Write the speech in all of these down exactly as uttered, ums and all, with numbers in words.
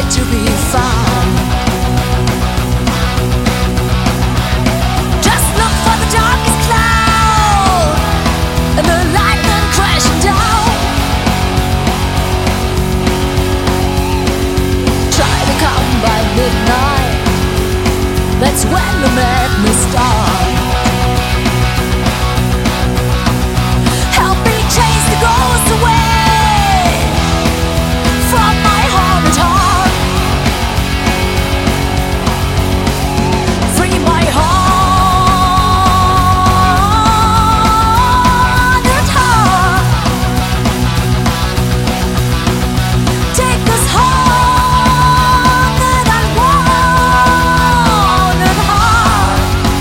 to be found. Just look for the darkest cloud and the lightning crashing down. Try to come by midnight, that's when the madness starts. Help me chase the ghosts away from my haunted heart. Free my haunted heart. Take this haunted and wanted heart.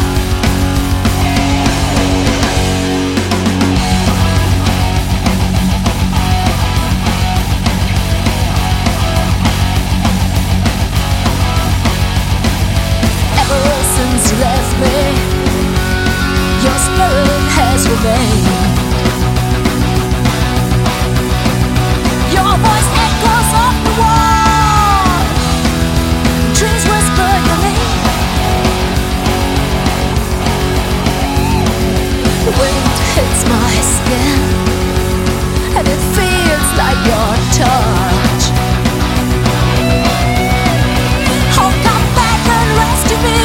Ever since you left me, your spirit has remained. Your voice echoes off the wall, trees whisper your name. The wind hits my skin, and it feels like your touch. Oh, come back and rescue me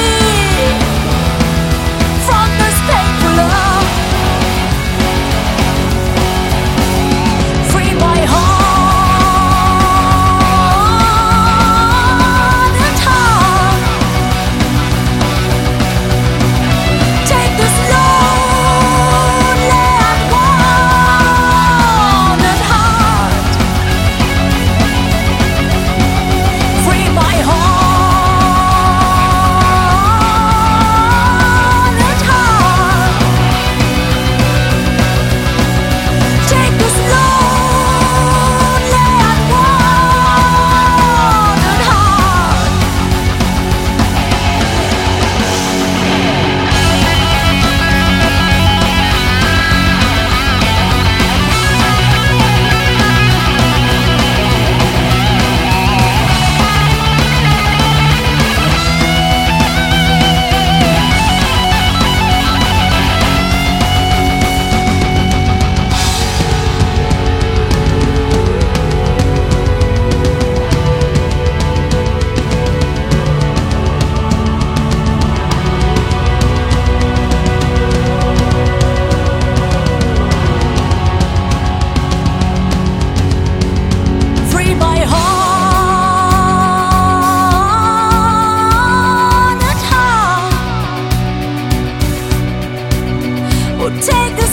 from this painful love. Free my haunted heart. Take this lonely and wanted heart. Free my haunted heart. Take this lonely and wanted heart. Free my haunted heart. Oh, take